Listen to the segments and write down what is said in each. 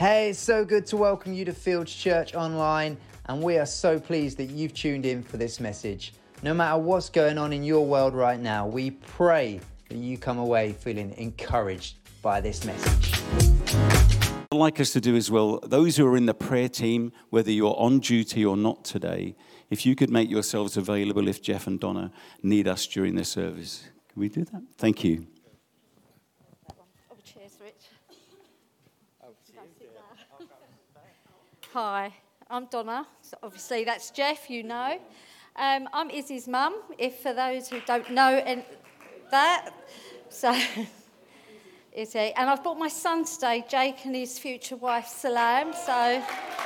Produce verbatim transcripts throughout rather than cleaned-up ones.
Hey, it's so good to welcome you to Fields Church Online, and we are so pleased that you've tuned in for this message. No matter what's going on in your world right now, we pray that you come away feeling encouraged by this message. I'd like us to do as well, those who are in the prayer team, whether you're on duty or not today, if you could make yourselves available if Jeff and Donna need us during the service. Can we do that? Thank you. Oh, cheers, Rich. Hi, I'm Donna. So obviously, that's Jeff, you know. Um, I'm Izzy's mum, if for those who don't know and that. So, Izzy. And I've brought my son today, Jake, and his future wife, Salam. So,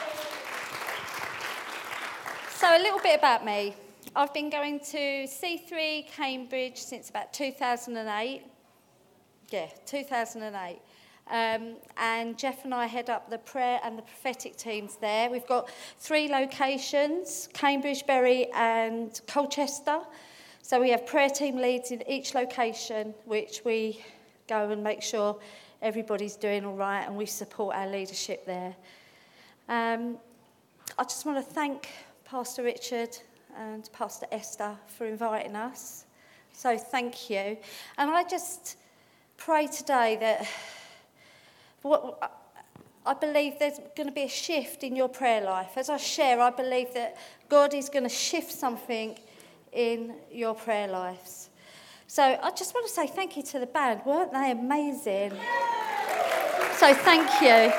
so a little bit about me. I've been going to C three Cambridge since about two thousand eight. Yeah, two thousand eight. Um, and Jeff and I head up the prayer and the prophetic teams there. We've got three locations, Cambridge, Bury and Colchester. So we have prayer team leads in each location, which we go and make sure everybody's doing all right, and we support our leadership there. Um, I just want to thank Pastor Richard and Pastor Esther for inviting us. So thank you. And I just pray today that What, I believe there's going to be a shift in your prayer life. As I share, I believe that God is going to shift something in your prayer lives. So I just want to say thank you to the band. Weren't they amazing? So thank you.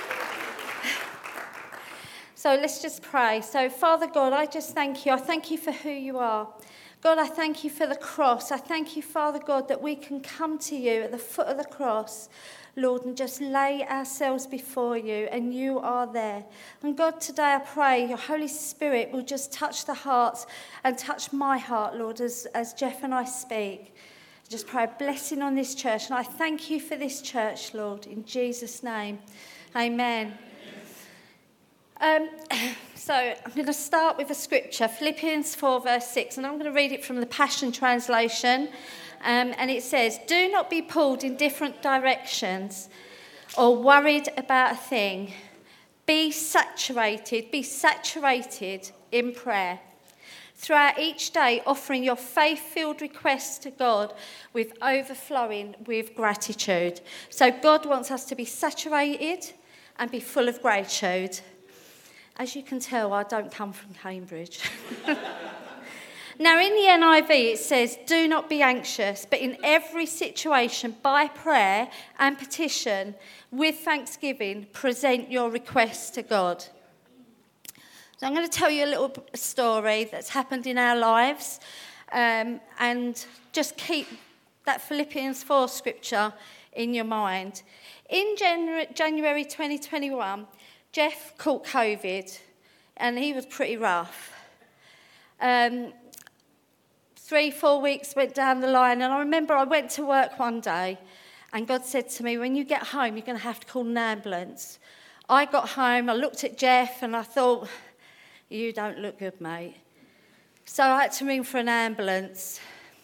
So let's just pray. So Father God, I just thank you. I thank you for who you are. God, I thank you for the cross. I thank you, Father God, that we can come to you at the foot of the cross, Lord, and just lay ourselves before you, and you are there. And God, today I pray your Holy Spirit will just touch the hearts and touch my heart, Lord, as, as Jeff and I speak. I just pray a blessing on this church, and I thank you for this church, Lord, in Jesus' name. Amen. Um, so I'm going to start with a scripture, Philippians four, verse six, and I'm going to read it from the Passion Translation. Um, and it says, "Do not be pulled in different directions or worried about a thing. Be saturated, be saturated in prayer. Throughout each day, offering your faith-filled requests to God with overflowing with gratitude." So God wants us to be saturated and be full of gratitude. As you can tell, I don't come from Cambridge. Now, in the N I V, it says, "Do not be anxious, but in every situation, by prayer and petition, with thanksgiving, present your requests to God." So I'm going to tell you a little story that's happened in our lives, um, and just keep that Philippians four scripture in your mind. In January, January twenty twenty-one, Jeff caught COVID, and he was pretty rough. Um, three, four weeks went down the line, and I remember I went to work one day, and God said to me, "When you get home, you're going to have to call an ambulance." I got home, I looked at Jeff, and I thought, "You don't look good, mate." So I had to ring for an ambulance.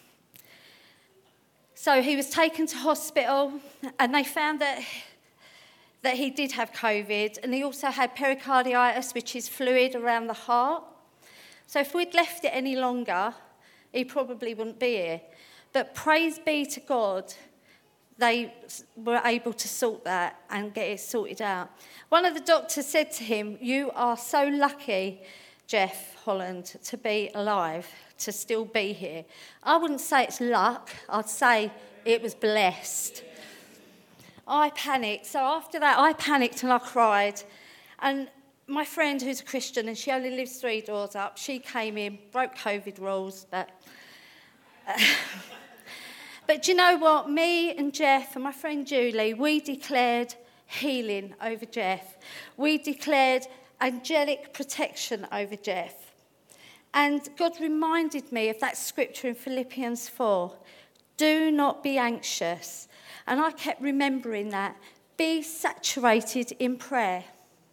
So he was taken to hospital, and they found that that he did have COVID, and he also had pericarditis, which is fluid around the heart. So if we'd left it any longer, he probably wouldn't be here. But praise be to God, they were able to sort that and get it sorted out. One of the doctors said to him, "You are so lucky, Jeff Holland, to be alive, to still be here." I wouldn't say it's luck, I'd say it was blessed. I panicked. So after that, I panicked and I cried. And my friend, who's a Christian, and she only lives three doors up, she came in, broke COVID rules. But, uh, but do you know what? Me and Jeff and my friend Julie, we declared healing over Jeff. We declared angelic protection over Jeff. And God reminded me of that scripture in Philippians four. Do not be anxious. And I kept remembering that. Be saturated in prayer.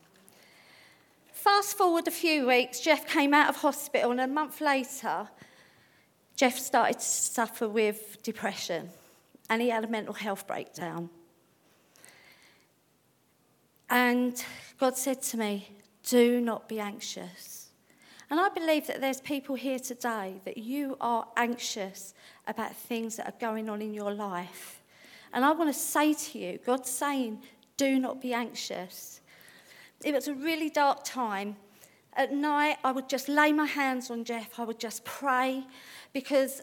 Fast forward a few weeks, Jeff came out of hospital, and a month later, Jeff started to suffer with depression, and he had a mental health breakdown. And God said to me, do not be anxious. And I believe that there's people here today that you are anxious about things that are going on in your life. And I want to say to you, God's saying, do not be anxious. It was a really dark time. At night, I would just lay my hands on Jeff. I would just pray because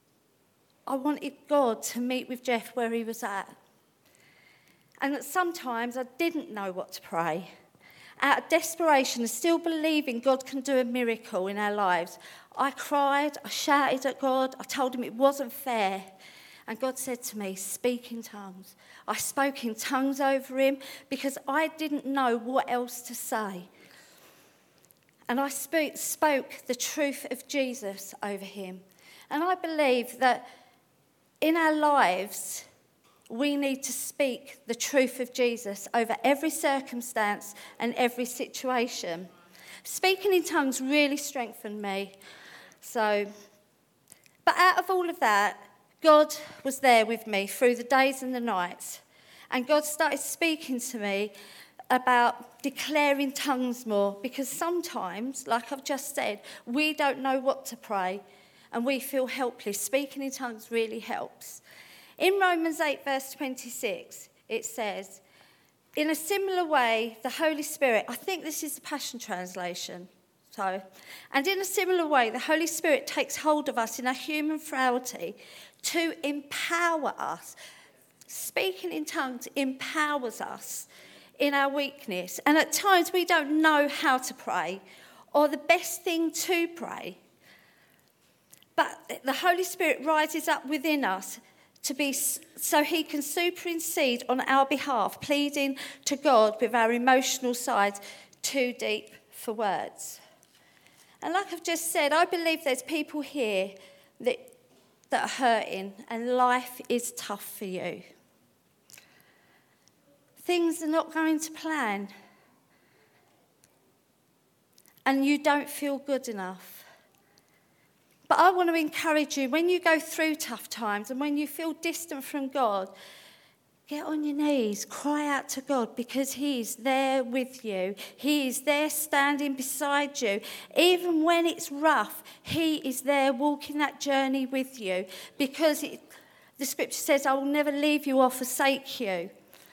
I wanted God to meet with Jeff where he was at. And that sometimes I didn't know what to pray. Out of desperation and still believing God can do a miracle in our lives, I cried, I shouted at God, I told him it wasn't fair. And God said to me, speak in tongues. I spoke in tongues over him because I didn't know what else to say. And I spoke, spoke the truth of Jesus over him. And I believe that in our lives, we need to speak the truth of Jesus over every circumstance and every situation. Speaking in tongues really strengthened me. So, but out of all of that, God was there with me through the days and the nights. And God started speaking to me about declaring tongues more, because sometimes, like I've just said, we don't know what to pray and we feel helpless. Speaking in tongues really helps. In Romans eight, verse twenty-six, it says, in a similar way, the Holy Spirit, I think this is the Passion Translation, so, and in a similar way, the Holy Spirit takes hold of us in our human frailty to empower us. Speaking in tongues empowers us in our weakness. And at times we don't know how to pray or the best thing to pray. But the Holy Spirit rises up within us to be so he can supersede on our behalf, pleading to God with our emotional sides too deep for words. And like I've just said, I believe there's people here that, that are hurting and life is tough for you. Things are not going to plan. And you don't feel good enough. But I want to encourage you, when you go through tough times and when you feel distant from God, get on your knees, cry out to God, because he is there with you. He is there standing beside you. Even when it's rough, he is there walking that journey with you, because it, the scripture says, I will never leave you or forsake you.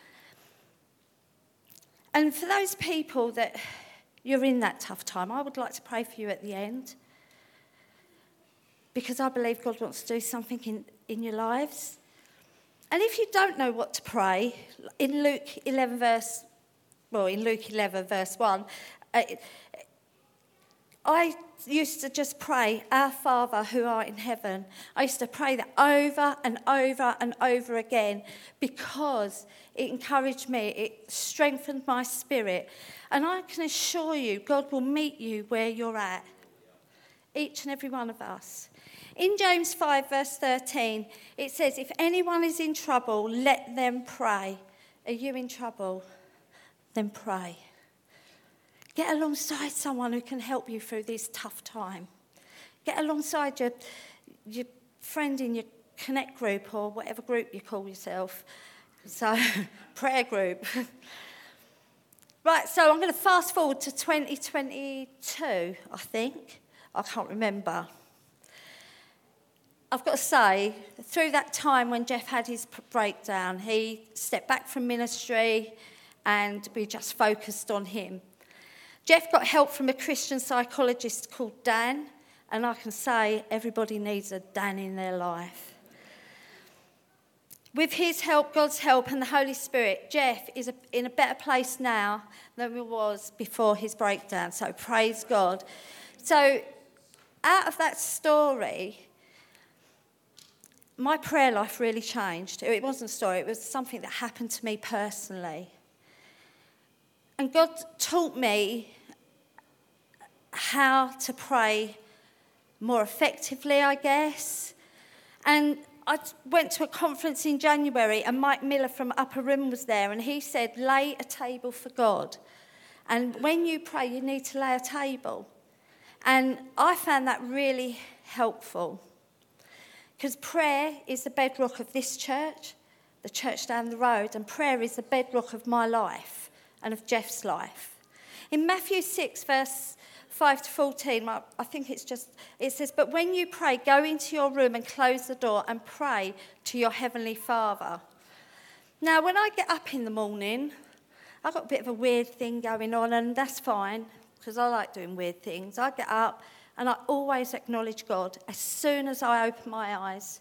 And for those people that you're in that tough time, I would like to pray for you at the end, because I believe God wants to do something in, in your lives. And if you don't know what to pray, in Luke eleven verse, well, in Luke eleven verse one, uh, I used to just pray, Our Father who art in heaven. I used to pray that over and over and over again, because it encouraged me, it strengthened my spirit. And I can assure you, God will meet you where you're at, each and every one of us. In James five, verse thirteen, it says, if anyone is in trouble, let them pray. Are you in trouble? Then pray. Get alongside someone who can help you through this tough time. Get alongside your, your friend in your Connect group or whatever group you call yourself. So, prayer group. Right, so I'm going to fast forward to twenty twenty-two, I think. I can't remember. I've got to say, through that time when Jeff had his breakdown, he stepped back from ministry and we just focused on him. Jeff got help from a Christian psychologist called Dan, and I can say everybody needs a Dan in their life. With his help, God's help and the Holy Spirit, Jeff is in a better place now than he was before his breakdown, so praise God. So out of that story, my prayer life really changed. It wasn't a story, it was something that happened to me personally. And God taught me how to pray more effectively, I guess. And I went to a conference in January, and Mike Miller from Upper Room was there, and he said, lay a table for God. And when you pray, you need to lay a table. And I found that really helpful, because prayer is the bedrock of this church, the church down the road, and prayer is the bedrock of my life, and of Jeff's life. In Matthew six, verse five to fourteen, I think it's just, it says, but when you pray, go into your room and close the door and pray to your heavenly Father. Now, when I get up in the morning, I've got a bit of a weird thing going on, and that's fine, because I like doing weird things. I get up and I always acknowledge God as soon as I open my eyes.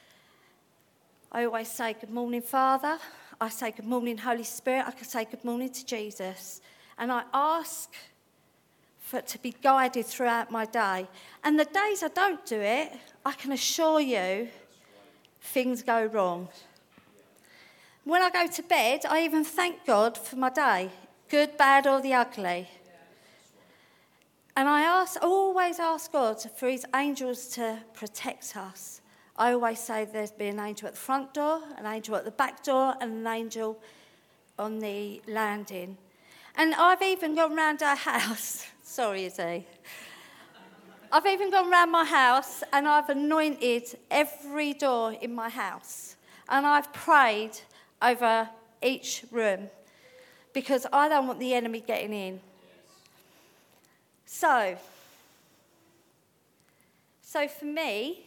I always say, good morning, Father. I say, good morning, Holy Spirit. I can say good morning to Jesus. And I ask for it to be guided throughout my day. And the days I don't do it, I can assure you, things go wrong. When I go to bed, I even thank God for my day, good, bad, or the ugly. And I ask, always ask God for his angels to protect us. I always say there's been an angel at the front door, an angel at the back door, and an angel on the landing. And I've even gone round our house. Sorry, Izzy. I've even gone round my house and I've anointed every door in my house. And I've prayed over each room because I don't want the enemy getting in. So, so for me,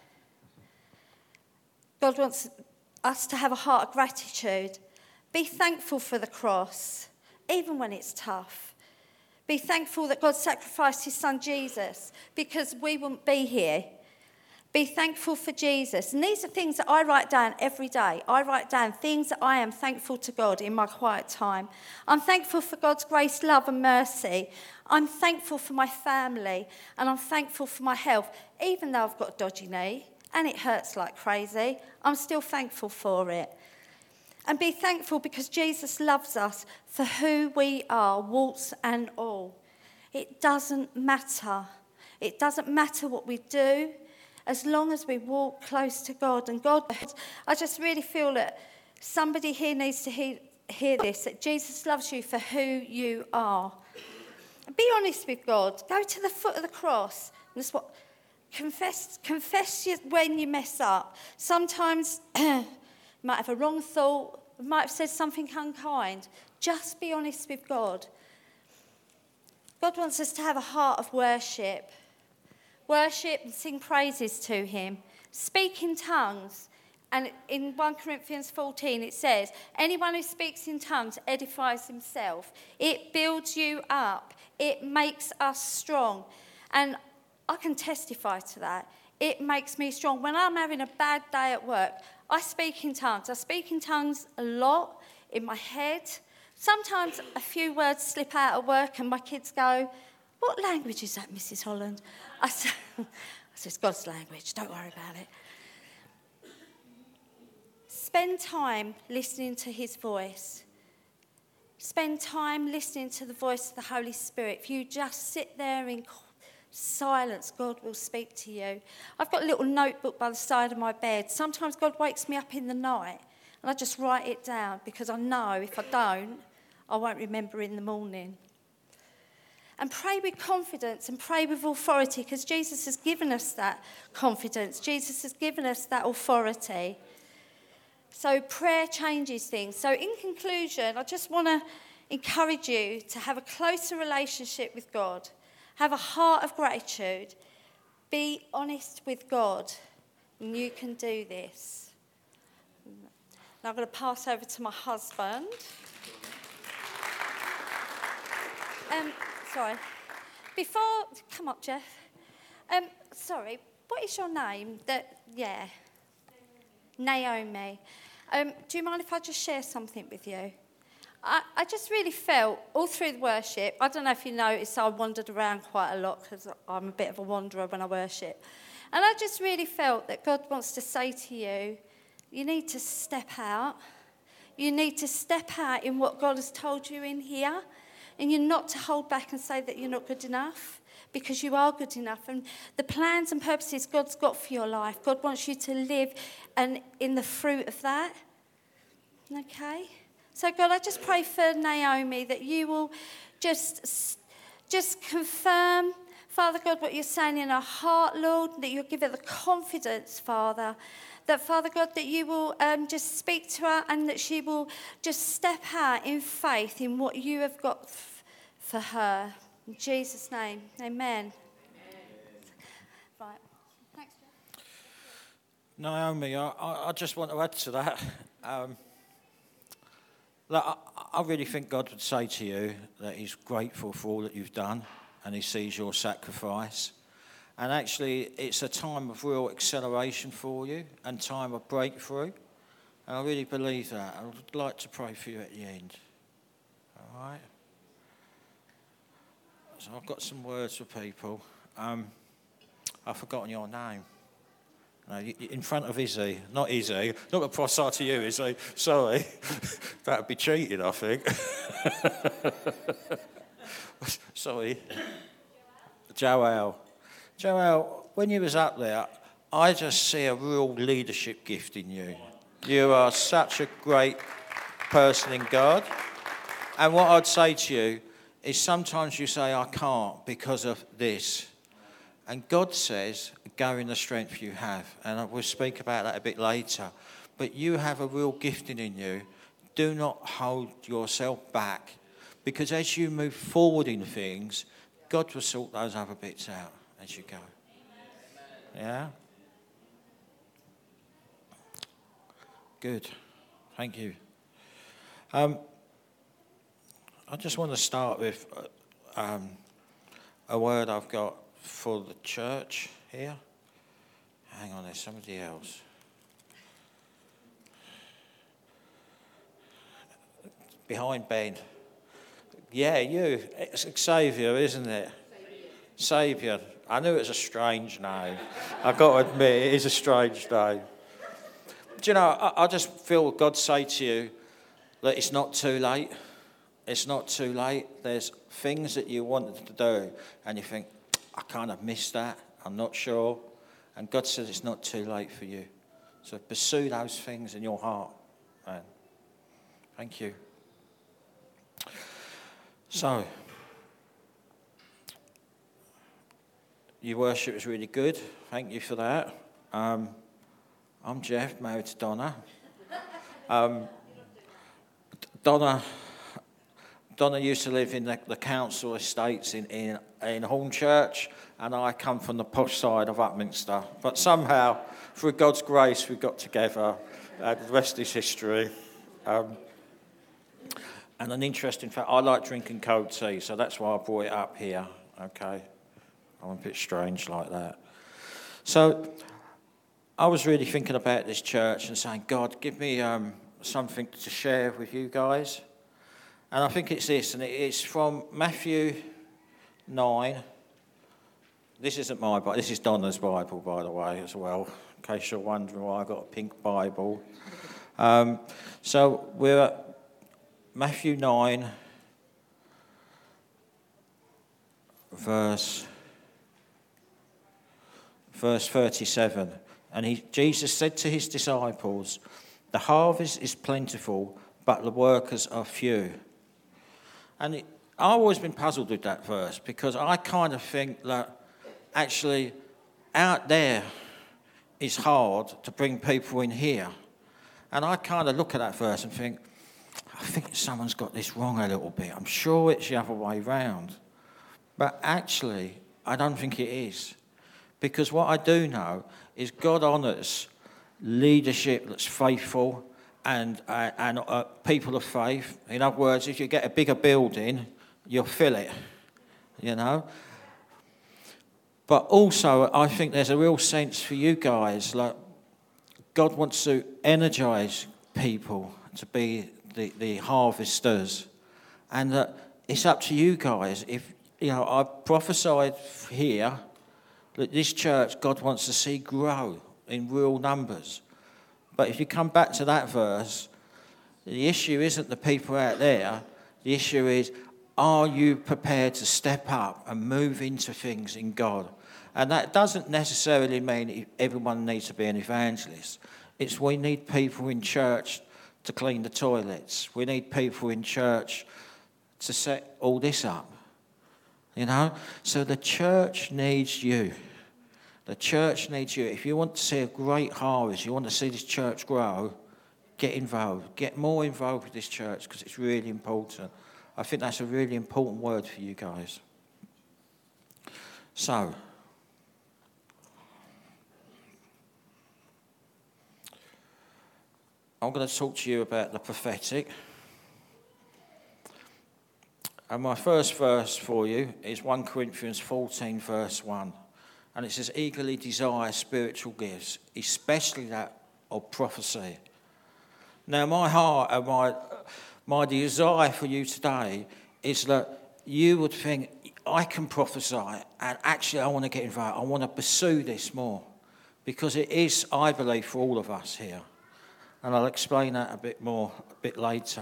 God wants us to have a heart of gratitude. Be thankful for the cross, even when it's tough. Be thankful that God sacrificed his son Jesus because we wouldn't be here. Be thankful for Jesus. And these are things that I write down every day. I write down things that I am thankful to God in my quiet time. I'm thankful for God's grace, love and mercy. I'm thankful for my family and I'm thankful for my health. Even though I've got a dodgy knee and it hurts like crazy, I'm still thankful for it. And be thankful because Jesus loves us for who we are, warts and all. It doesn't matter. It doesn't matter what we do as long as we walk close to God. And God, I just really feel that somebody here needs to hear, hear this, that Jesus loves you for who you are. And be honest with God. Go to the foot of the cross. And that's what, confess, confess when you mess up. Sometimes you might have a wrong thought, might have said something unkind. Just be honest with God. God wants us to have a heart of worship. Worship and sing praises to him. Speak in tongues. And in First Corinthians fourteen it says, anyone who speaks in tongues edifies himself. It builds you up. It makes us strong. And I can testify to that. It makes me strong. When I'm having a bad day at work, I speak in tongues. I speak in tongues a lot in my head. Sometimes a few words slip out at work and my kids go, what language is that, Missus Holland? I said, I said, it's God's language, don't worry about it. Spend time listening to his voice. Spend time listening to the voice of the Holy Spirit. If you just sit there in silence, God will speak to you. I've got a little notebook by the side of my bed. Sometimes God wakes me up in the night and I just write it down because I know if I don't, I won't remember in the morning. And pray with confidence and pray with authority because Jesus has given us that confidence. Jesus has given us that authority. So prayer changes things. So in conclusion, I just want to encourage you to have a closer relationship with God. Have a heart of gratitude. Be honest with God. And you can do this. Now I'm going to pass over to my husband. Um, sorry. Before... Come up, Jeff. Um, sorry. What is your name? That, yeah. Naomi. Um, do you mind if I just share something with you? I, I just really felt all through the worship, I don't know if you noticed, I wandered around quite a lot because I'm a bit of a wanderer when I worship. And I just really felt that God wants to say to you, you need to step out. You need to step out in what God has told you in here. And you're not to hold back and say that you're not good enough, because you are good enough. And the plans and purposes God's got for your life, God wants you to live and in the fruit of that. Okay? So, God, I just pray for Naomi that you will just, just confirm, Father God, what you're saying in her heart, Lord, that you'll give her the confidence, Father, that, Father God, that you will um, just speak to her and that she will just step out in faith in what you have got f- for her. In Jesus' name, amen. Right. Thanks, Jeff. Naomi, I, I just want to add to that. Um, look, I, I really think God would say to you that he's grateful for all that you've done and he sees your sacrifice. And actually, it's a time of real acceleration for you and time of breakthrough. And I really believe that. I would like to pray for you at the end. All right? So I've got some words for people. Um, I've forgotten your name. No, in front of Izzy. Not Izzy. Not going to pass out to you, Izzy. Sorry. That would be cheating, I think. Sorry. Joel. Joel, when you was up there, I just see a real leadership gift in you. You are such a great person in God. And what I'd say to you is sometimes you say, I can't because of this. And God says, go in the strength you have. And we'll speak about that a bit later. But you have a real gifting in you. Do not hold yourself back. Because as you move forward in things, God will sort those other bits out as you go. Yeah? Good. Thank you. Um, I just want to start with um, a word I've got for the church here. Hang on, there's somebody else. Behind Ben. Yeah, you. It's Xavier, isn't it? Saviour. I knew it was a strange name. I've got to admit, it is a strange name. Do you know, I, I just feel God say to you that it's not too late. It's not too late. There's things that you wanted to do and you think, I kind of missed that. I'm not sure. And God says it's not too late for you. So pursue those things in your heart. Man. Thank you. So, your worship was really good. Thank you for that. Um, I'm Jeff, married to Donna. Um, Donna Donna used to live in the, the council estates in, in, in Hornchurch, and I come from the posh side of Upminster. But somehow, through God's grace, we got together, and the rest is history. Um, and an interesting fact, I like drinking cold tea, so that's why I brought it up here, okay? I'm a bit strange like that. So, I was really thinking about this church and saying, God, give me um, something to share with you guys. And I think it's this, and it's from Matthew nine. This isn't my Bible, this is Donna's Bible, by the way, as well, in case you're wondering why I've got a pink Bible. Um, so we're at Matthew nine, verse, verse thirty-seven. And he, Jesus said to his disciples, the harvest is plentiful, but the workers are few. And it, I've always been puzzled with that verse because I kind of think that actually out there is hard to bring people in here. And I kind of look at that verse and think, I think someone's got this wrong a little bit. I'm sure it's the other way round. But actually, I don't think it is. Because what I do know is God honours leadership that's faithful and uh, and uh, people of faith. In other words, if you get a bigger building, you'll fill it, you know. But also, I think there's a real sense for you guys, like God wants to energise people to be the, the harvesters. And that uh, it's up to you guys. If, you know, I prophesied here that this church, God wants to see grow in real numbers. But if you come back to that verse, the issue isn't the people out there. The issue is, are you prepared to step up and move into things in God? And that doesn't necessarily mean everyone needs to be an evangelist. It's we need people in church to clean the toilets. We need people in church to set all this up. You know? So the church needs you. The church needs you. If you want to see a great harvest, you want to see this church grow, get involved. Get more involved with this church because it's really important. I think that's a really important word for you guys. So, I'm going to talk to you about the prophetic. And my first verse for you is First Corinthians fourteen, verse one. And it says, eagerly desire spiritual gifts, especially that of prophecy. Now, my heart and my, my desire for you today is that you would think, I can prophesy, and actually I want to get involved. I want to pursue this more. Because it is, I believe, for all of us here. And I'll explain that a bit more a bit later.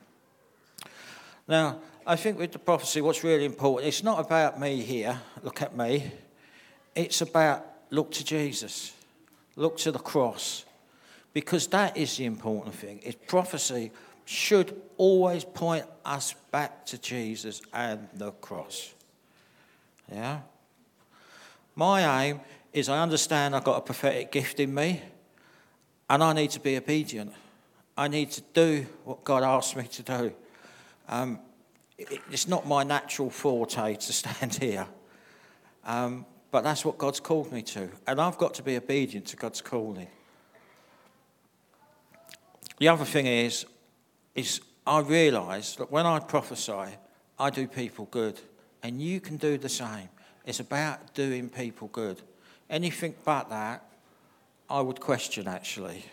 Now, I think with the prophecy, what's really important, it's not about me here, look at me. It's about look to Jesus, look to the cross, because that is the important thing. It's prophecy should always point us back to Jesus and the cross. Yeah? My aim is I understand I've got a prophetic gift in me, and I need to be obedient. I need to do what God asks me to do. Um, it, it's not my natural forte to stand here. Um, But that's what God's called me to. And I've got to be obedient to God's calling. The other thing is, is I realise that when I prophesy, I do people good. And you can do the same. It's about doing people good. Anything but that, I would question, actually.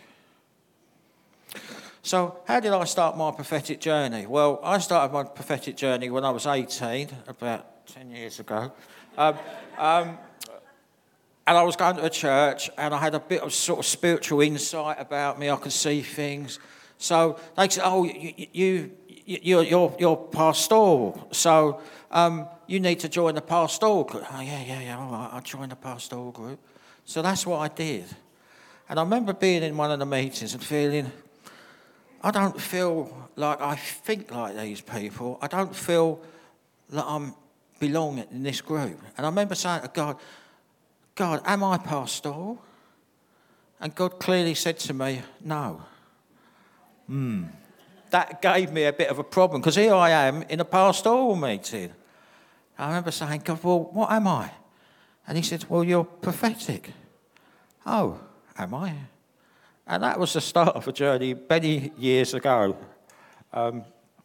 So how did I start my prophetic journey? Well, I started my prophetic journey when I was eighteen, about ten years ago. Um, um, And I was going to a church, and I had a bit of sort of spiritual insight about me. I could see things. So they said, "Oh, you, you, you you're, you're pastoral, so um, you need to join the pastoral group." Oh, yeah, yeah, yeah. All right, I joined the pastoral group. So that's what I did. And I remember being in one of the meetings and feeling, I don't feel like I think like these people. I don't feel that I'm belonging in this group. And I remember saying to God, God, am I pastoral? And God clearly said to me, no. Hmm. That gave me a bit of a problem, because here I am in a pastoral meeting. I remember saying, God, well, what am I? And he said, well, you're prophetic. Oh, am I? And that was the start of a journey many years ago. Um,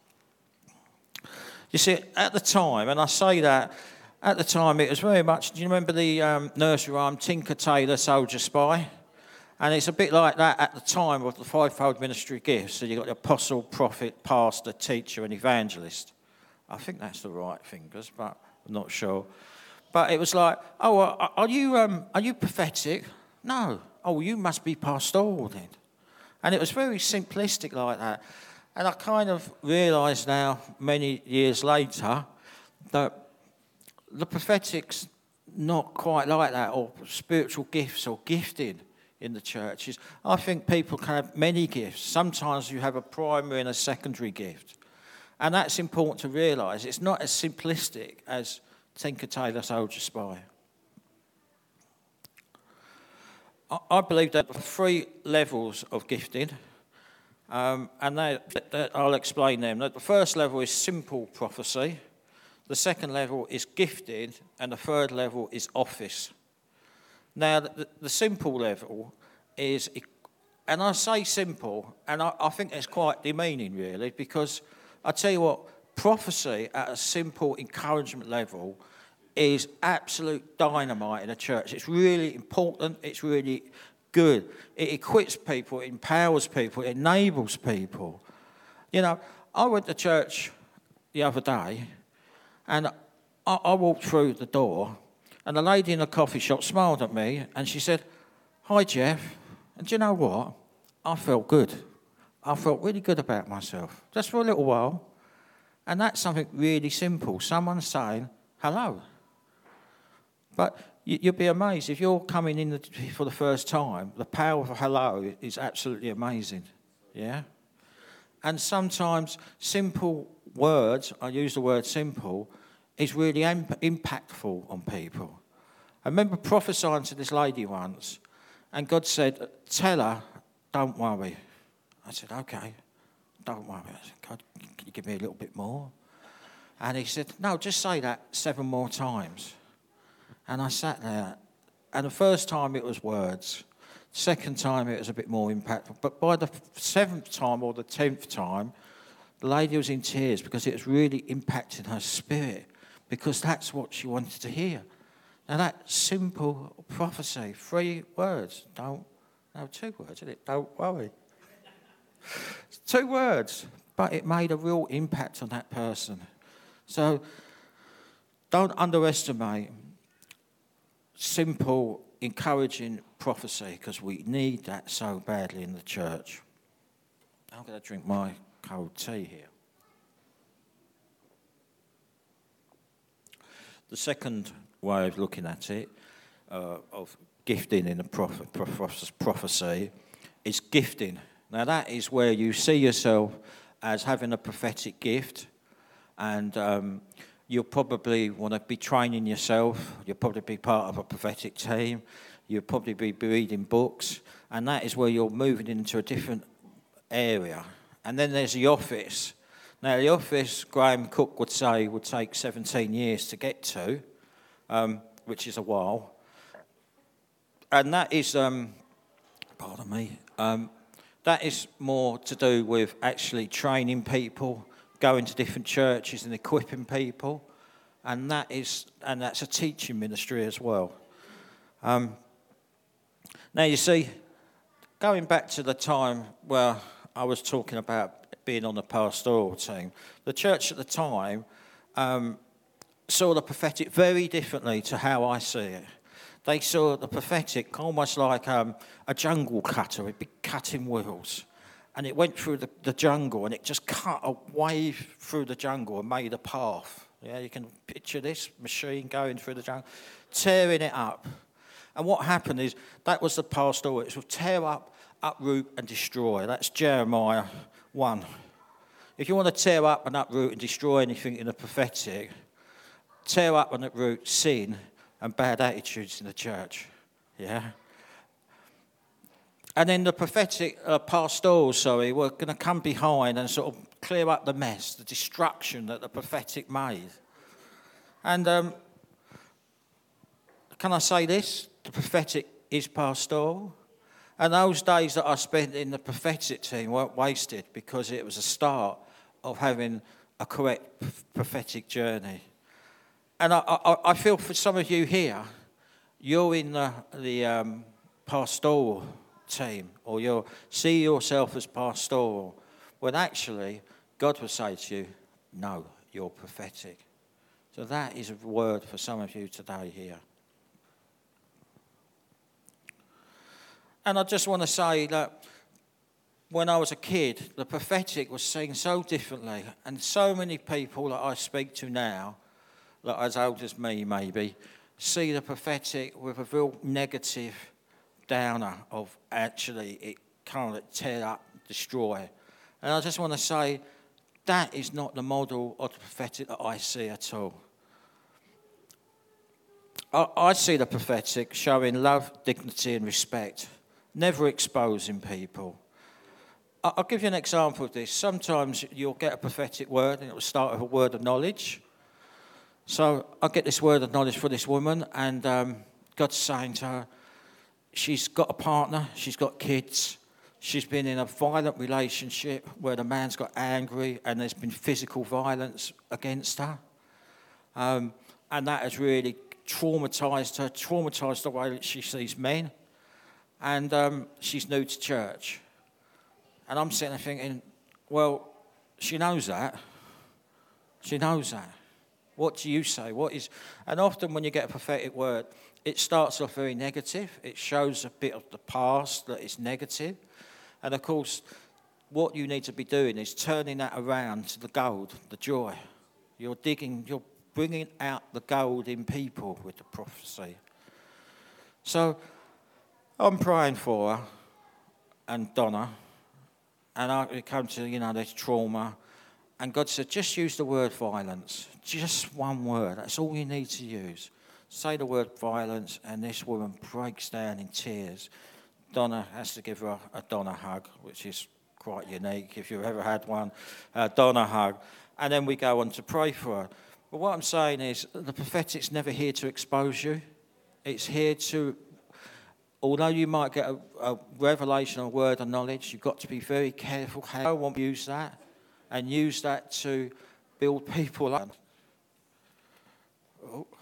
you see, at the time, and I say that, at the time, it was very much, do you remember the um, nursery rhyme, Tinker, Tailor, Soldier, Spy? And it's a bit like that at the time of the fivefold ministry gifts. So you've got the apostle, prophet, pastor, teacher, and evangelist. I think that's the right fingers, but I'm not sure. But it was like, oh, are you, um, are you prophetic? No. Oh, you must be pastoral then. And it was very simplistic like that. And I kind of realised now, many years later, that the prophetic's not quite like that, or spiritual gifts or gifting in the churches. I think people can have many gifts. Sometimes you have a primary and a secondary gift. And that's important to realise. It's not as simplistic as Tinker, Tailor, Soldier, Spy. I believe that there are three levels of gifting, um, and they, they, I'll explain them. The first level is simple prophecy. The second level is gifted, and the third level is office. Now, the, the simple level is, and I say simple, and I, I think it's quite demeaning, really, because I tell you what, prophecy at a simple encouragement level is absolute dynamite in a church. It's really important. It's really good. It equips people, it empowers people, it enables people. You know, I went to church the other day, and I, I walked through the door, and the lady in the coffee shop smiled at me, and she said, "Hi, Jeff." And do you know what? I felt good. I felt really good about myself, just for a little while. And that's something really simple. Someone saying, hello. But you, you'll be amazed. If you're coming in the, for the first time, the power of hello is absolutely amazing. Yeah? And sometimes simple words, I use the word simple, is really imp- impactful on people. I remember prophesying to this lady once, and God said, tell her, don't worry. I said, okay, don't worry. I said, God, can you give me a little bit more? And he said, no, just say that seven more times. And I sat there, and the first time it was words. Second time it was a bit more impactful. But by the seventh time or the tenth time, the lady was in tears because it was really impacting her spirit, because that's what she wanted to hear. Now that simple prophecy, three words, don't, no, two words, isn't it? Don't worry. Two words, but it made a real impact on that person. So don't underestimate simple, encouraging prophecy, because we need that so badly in the church. I'm going to drink my cold tea here. The second way of looking at it, uh, of gifting in a prophet, prophecy, is gifting. Now that is where you see yourself as having a prophetic gift, and um, you'll probably want to be training yourself. You'll probably be part of a prophetic team. You'll probably be reading books, and that is where you're moving into a different area. And then there's the office. Now the office, Graham Cook would say, would take seventeen years to get to, um, which is a while. And that is, um, pardon me, um, that is more to do with actually training people, going to different churches and equipping people, and that is, and that's a teaching ministry as well. Um, now you see, going back to the time where I was talking about being on the pastoral team, the church at the time um, saw the prophetic very differently to how I see it. They saw the prophetic almost like um, a jungle cutter with big cutting wheels. And it went through the, the jungle, and it just cut a wave through the jungle and made a path. Yeah, you can picture this machine going through the jungle, tearing it up. And what happened is, that was the pastoral. It was tear up, uproot and destroy. That's Jeremiah one. If you want to tear up and uproot and destroy anything in the prophetic, tear up and uproot sin and bad attitudes in the church. Yeah? And then the prophetic, uh, pastoral, sorry, were going to come behind and sort of clear up the mess, the destruction that the prophetic made. And um, can I say this? The prophetic is pastoral. And those days that I spent in the prophetic team weren't wasted, because it was a start of having a correct prophetic journey. And I, I, I feel for some of you here, you're in the, the um, pastoral team, or you see yourself as pastoral, when actually God will say to you, no, you're prophetic. So that is a word for some of you today here. And I just want to say that when I was a kid, the prophetic was seen so differently, and so many people that I speak to now, that as old as me maybe, see the prophetic with a real negative downer of actually it can't tear up, destroy. And I just want to say that is not the model of the prophetic that I see at all. I, I see the prophetic showing love, dignity and respect, never exposing people. I, I'll give you an example of this. Sometimes you'll get a prophetic word and it will start with a word of knowledge. So I get this word of knowledge for this woman, and um, God's saying to her, she's got a partner, she's got kids, she's been in a violent relationship where the man's got angry and there's been physical violence against her. Um, and that has really traumatised her, traumatised the way that she sees men. And um, she's new to church. And I'm sitting there thinking, well, she knows that. She knows that. What do you say? What is? And often when you get a prophetic word, it starts off very negative. It shows a bit of the past that is negative. And of course, what you need to be doing is turning that around to the gold, the joy. You're digging, you're bringing out the gold in people with the prophecy. So I'm praying for her and Donna, and I come to, you know, there's trauma. And God said, just use the word violence. Just one word. That's all you need to use. say the word violence, and this woman breaks down in tears. Donna has to give her a, a Donna hug, which is quite unique if you've ever had one, a Donna hug. And then we go on to pray for her. But what I'm saying is the prophetic's never here to expose you. It's here to, although you might get a, a revelation, a word of knowledge, you've got to be very careful how you want to use that and use that to build people up. Oh.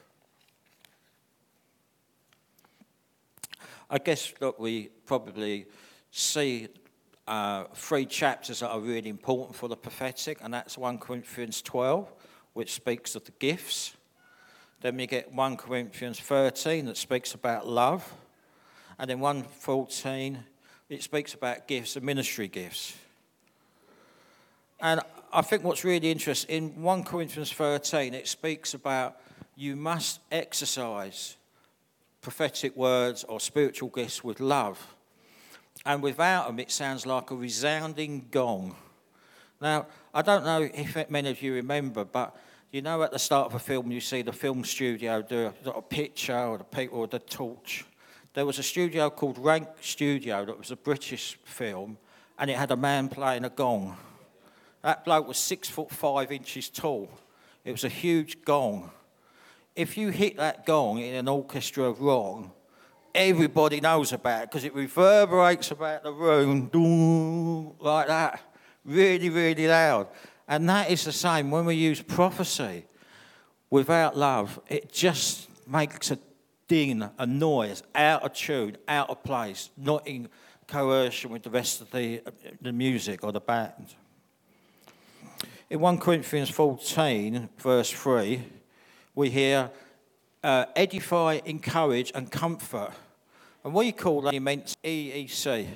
I guess that we probably see uh, three chapters that are really important for the prophetic, and that's First Corinthians twelve, which speaks of the gifts. Then we get First Corinthians thirteen that speaks about love. And then First fourteen, it speaks about gifts and ministry gifts. And I think what's really interesting, in First Corinthians thirteen, it speaks about you must exercise prophetic words or spiritual gifts with love. And without them, it sounds like a resounding gong. Now, I don't know if many of you remember, but you know at the start of a film, you see the film studio do a, a picture or the people with the torch. There was a studio called Rank Studio that was a British film, and it had a man playing a gong. That bloke was six foot five inches tall. It was a huge gong. If you hit that gong in an orchestra wrong, everybody knows about it because it reverberates about the room like that, really, really loud. And that is the same when we use prophecy without love. It just makes a ding, a noise, out of tune, out of place, not in coercion with the rest of the, the music or the band. In First Corinthians fourteen, verse three, we hear uh, edify, encourage, and comfort. And we call that immense E E C.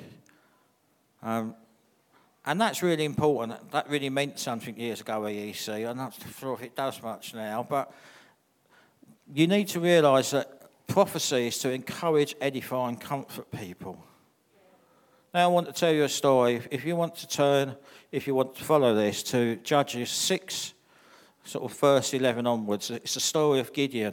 Um, and that's really important. That really meant something years ago, E E C. I'm not sure if it does much now, but you need to realise that prophecy is to encourage, edify, and comfort people. Now I want to tell you a story. If you want to turn, if you want to follow this, to Judges six, sort of verse eleven onwards, it's the story of Gideon.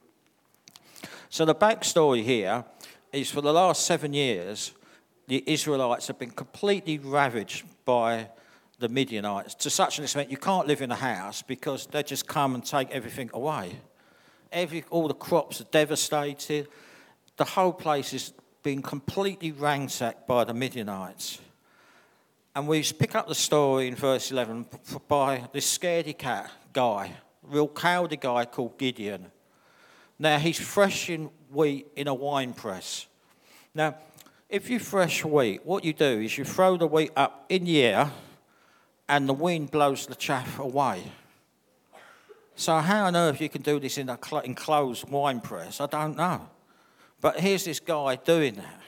So the backstory here is for the last seven years, the Israelites have been completely ravaged by the Midianites, to such an extent you can't live in a house because they just come and take everything away. Every, all the crops are devastated. The whole place is being completely ransacked by the Midianites. And we pick up the story in verse eleven by this scaredy cat guy, real cowardly guy called Gideon. Now, he's threshing wheat in a wine press. Now, if you thresh wheat, what you do is you throw the wheat up in the air and the wind blows the chaff away. So how on earth you can do this in an enclosed wine press, I don't know. But here's this guy doing that.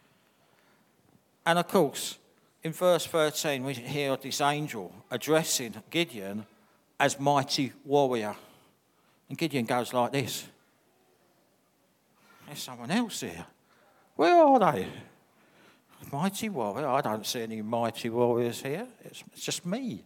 And of course, in verse thirteen, we hear this angel addressing Gideon as mighty warrior. And Gideon goes like this. There's someone else here. Where are they? Mighty warrior? I don't see any mighty warriors here. It's, it's just me.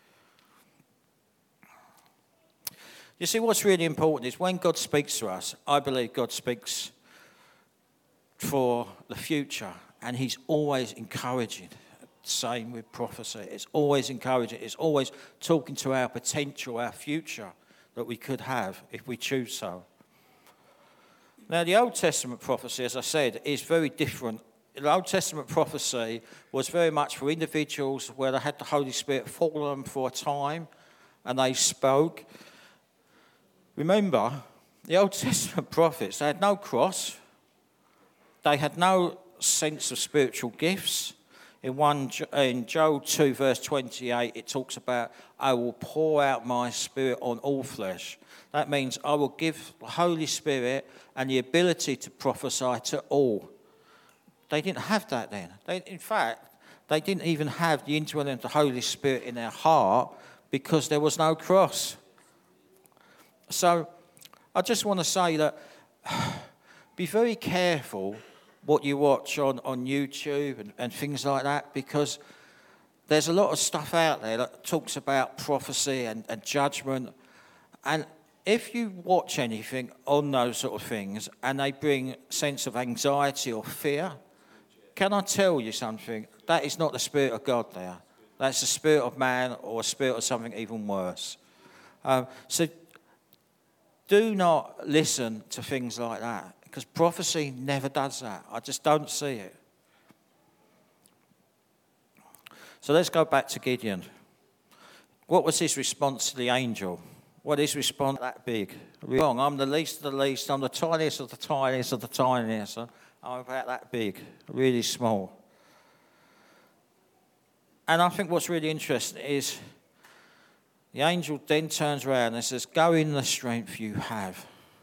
You see, what's really important is when God speaks to us, I believe God speaks for the future, and he's always encouraging. Same with prophecy. It's always encouraging. It's always talking to our potential, our future that we could have if we choose so. Now, the Old Testament prophecy, as I said, is very different. The Old Testament prophecy was very much for individuals where they had the Holy Spirit fall on them for a time and they spoke. Remember, the Old Testament prophets, they had no cross. They had no sense of spiritual gifts. In, one, in Joel two, verse twenty-eight, it talks about, I will pour out my spirit on all flesh. That means I will give the Holy Spirit and the ability to prophesy to all. They didn't have that then. They, in fact, they didn't even have the indwelling of the Holy Spirit in their heart because there was no cross. So I just want to say that be very careful what you watch on, on YouTube and, and things like that, because there's a lot of stuff out there that talks about prophecy and, and judgment. And if you watch anything on those sort of things and they bring a sense of anxiety or fear, can I tell you something? That is not the Spirit of God there. That's the spirit of man or a spirit of something even worse. Um, so do not listen to things like that, because prophecy never does that. I just don't see it. So let's go back to Gideon. What was his response to the angel? What is response that big? Wrong. I'm the least of the least. I'm the tiniest of the tiniest of the tiniest. I'm about that big, really small. And I think what's really interesting is the angel then turns around and says, go in the strength you have.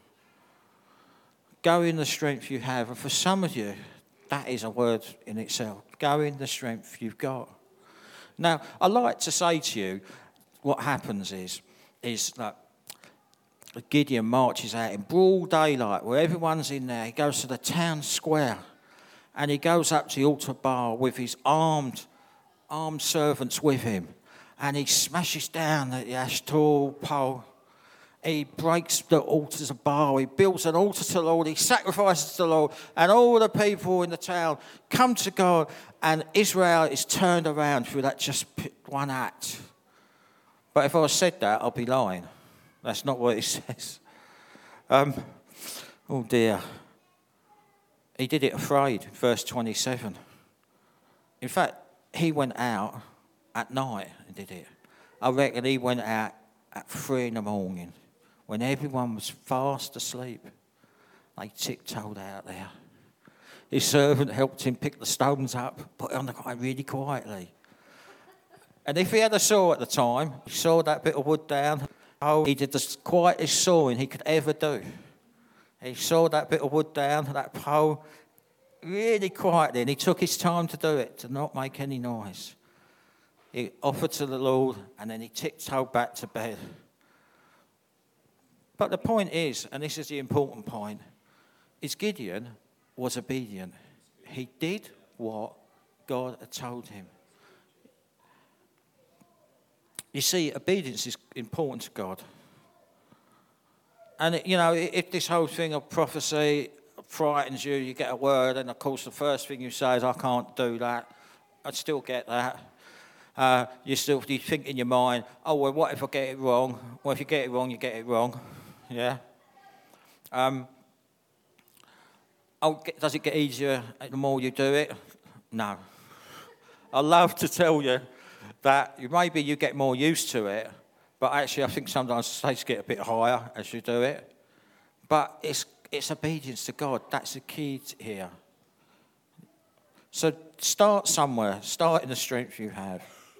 Go in the strength you have. And for some of you, that is a word in itself. Go in the strength you've got. Now, I like to say to you, what happens is, is that Gideon marches out in broad daylight where everyone's in there. He goes to the town square and he goes up to the altar bar with his armed, armed servants with him. And he smashes down the Ashtor pole. He breaks the altars of Baal. He builds an altar to the Lord. He sacrifices to the Lord. And all the people in the town come to God. And Israel is turned around through that just one act. But if I said that, I'll be lying. That's not what it says. Um, oh dear. He did it afraid, verse twenty-seven. In fact, he went out at night and did it. I reckon he went out at three in the morning when everyone was fast asleep. They tiptoed out there. His servant helped him pick the stones up, put it on the ground really quietly. And if he had a saw at the time, he sawed that bit of wood down. Oh, he did the quietest sawing he could ever do. He sawed that bit of wood down, that pole, really quietly, and he took his time to do it, to not make any noise. He offered to the Lord, and then he tiptoed back to bed. But the point is, and this is the important point, is Gideon was obedient. He did what God had told him. You see, obedience is important to God. And, you know, if this whole thing of prophecy frightens you, you get a word, and of course the first thing you say is, I can't do that. I still get that. Uh, you still you think in your mind, oh, well, what if I get it wrong? Well, if you get it wrong, you get it wrong. Yeah? Um, oh, does it get easier the more you do it? No. I love to tell you that maybe you get more used to it, but actually I think sometimes the stakes get a bit higher as you do it. But it's it's obedience to God. That's the key here. So start somewhere. Start in the strength you have.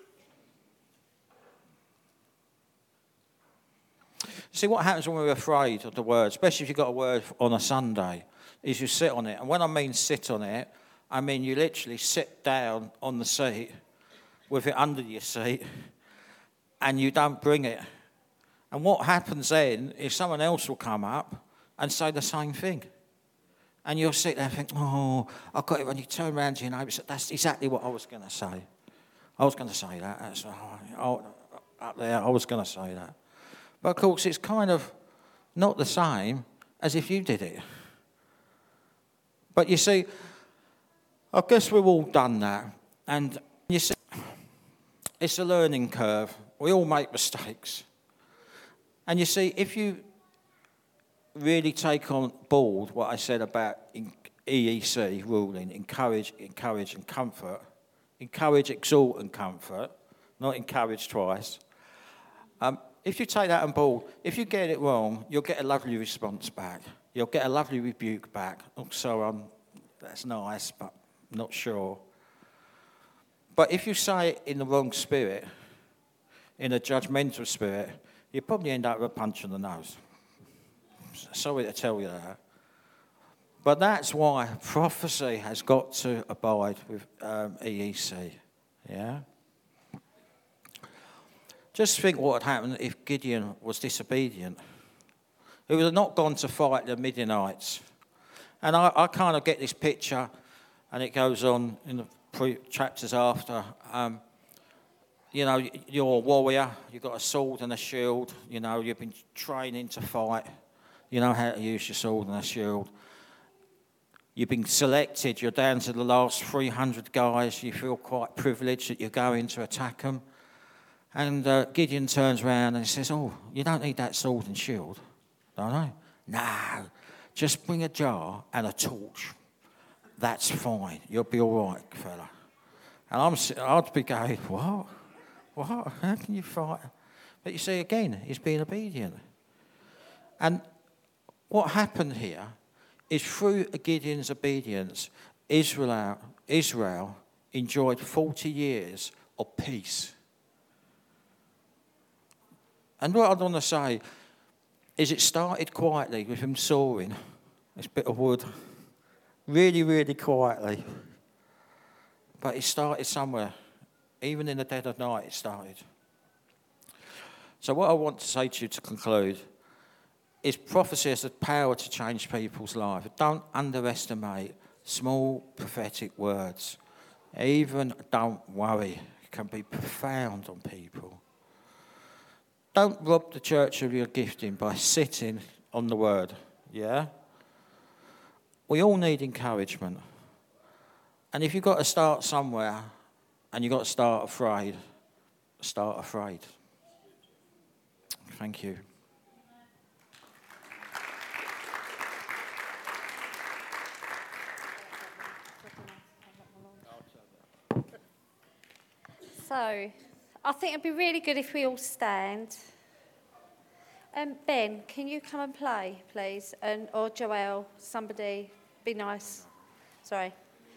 See, what happens when we're afraid of the word, especially if you've got a word on a Sunday, is you sit on it. And when I mean sit on it, I mean you literally sit down on the seat with it under your seat, and you don't bring it. And what happens then is someone else will come up and say the same thing. And you'll sit there and think, oh, I've got it. When you turn around to your neighbour, that's exactly what I was going to say. I was going to say that. That's, oh, up there, I was going to say that. But of course, it's kind of not the same as if you did it. But you see, I guess we've all done that. And you see, it's a learning curve. We all make mistakes. And you see, if you really take on board what I said about E E C ruling, encourage, encourage and comfort, encourage, exhort and comfort, not encourage twice. Um, if you take that on board, if you get it wrong, you'll get a lovely response back. You'll get a lovely rebuke back. Oh, so um, that's nice, but not sure. But if you say it in the wrong spirit, in a judgmental spirit, you probably end up with a punch in the nose. Sorry to tell you that. But that's why prophecy has got to abide with um, E E C. Yeah? Just think what would happen if Gideon was disobedient. He would have not gone to fight the Midianites. And I, I kind of get this picture, and it goes on in the pre- chapters after. Um, you know, you're a warrior, you've got a sword and a shield, you know, you've been training to fight, you know how to use your sword and a shield. You've been selected, you're down to the last three hundred guys, you feel quite privileged that you're going to attack them. And uh, Gideon turns around and he says, oh, you don't need that sword and shield, don't I? No, just bring a jar and a torch. That's fine, you'll be all right, fella. And I'm, I'd be going, what? What? How can you fight? But you see, again, he's being obedient. And what happened here is through Gideon's obedience, Israel, Israel enjoyed forty years of peace. And what I want to say is it started quietly with him sawing this bit of wood, really, really quietly. But it started somewhere. Even in the dead of night, it started. So what I want to say to you to conclude is prophecy has the power to change people's lives. Don't underestimate small prophetic words. Even don't worry can be profound on people. Don't rob the church of your gifting by sitting on the word, yeah? We all need encouragement. And if you've got to start somewhere and you've got to start afraid, start afraid. Thank you. So, I think it'd be really good if we all stand. Um, Ben, can you come and play, please? And or Joelle, somebody, be nice. Sorry.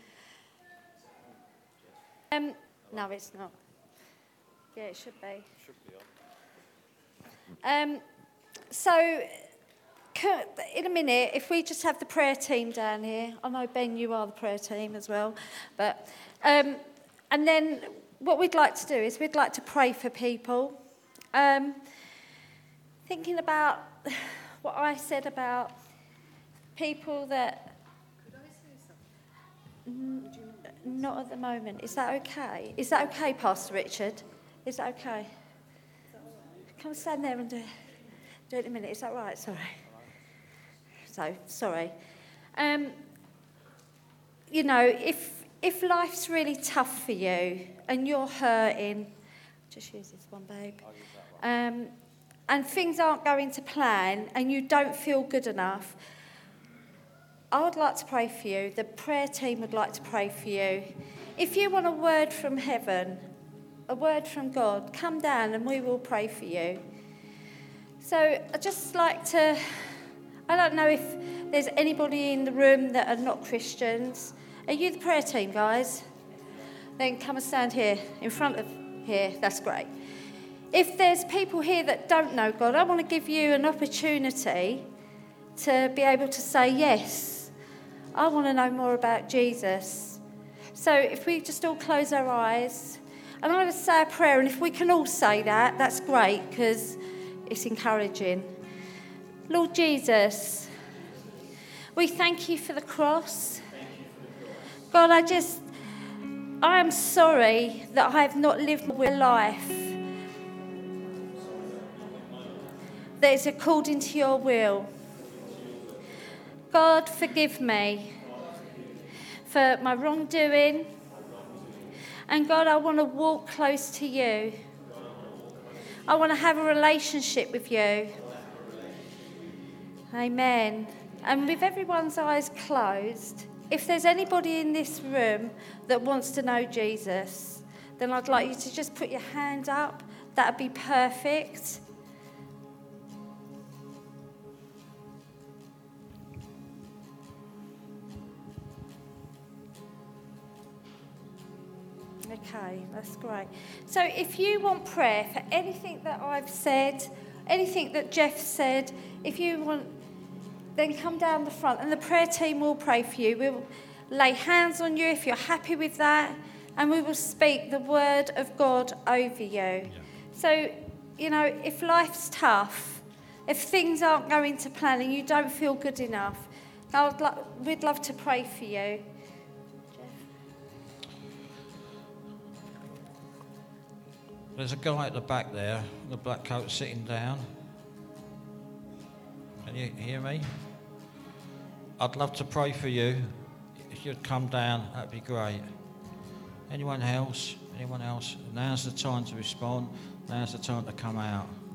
Um, no, it's not. Yeah, it should be. Should be on. Um, so, can, in a minute, if we just have the prayer team down here. I know, Ben, you are the prayer team as well. But, um, and then what we'd like to do is we'd like to pray for people. Um, thinking about what I said about people that... Could I say something? Would you not? Not at the moment. Is that okay? Is that okay, Pastor Richard? Is that okay? Is that all right? Come stand there and do, do it in a minute. Is that right? Sorry. So, sorry. Um, you know, if if life's really tough for you and you're hurting, just use this one, babe. Um, and things aren't going to plan and you don't feel good enough, I would like to pray for you. The prayer team would like to pray for you. If you want a word from heaven, a word from God, come down and we will pray for you. So I'd just like to, I don't know if there's anybody in the room that are not Christians. Are you the prayer team, guys? Then come and stand here, in front of here. That's great. If there's people here that don't know God, I want to give you an opportunity to be able to say, yes, I want to know more about Jesus. So if we just all close our eyes, and I'm going to say a prayer, and if we can all say that, that's great, because it's encouraging. Lord Jesus, we thank you for the cross. God, I just, I am sorry that I have not lived my life that is according to your will. God, forgive me for my wrongdoing. And God, I want to walk close to you. I want to have a relationship with you. Amen. And with everyone's eyes closed, if there's anybody in this room that wants to know Jesus, then I'd like you to just put your hand up. That would be perfect. Okay, that's great. So if you want prayer for anything that I've said, anything that Jeff said, if you want, then come down the front and the prayer team will pray for you. We'll lay hands on you if you're happy with that, and we will speak the word of God over you. Yeah. So, you know, if life's tough, if things aren't going to plan and you don't feel good enough, I would lo- we'd love to pray for you. There's a guy at the back there, the black coat, sitting down. Can you hear me? I'd love to pray for you. If you'd come down, that'd be great. Anyone else? Anyone else? Now's the time to respond. Now's the time to come out.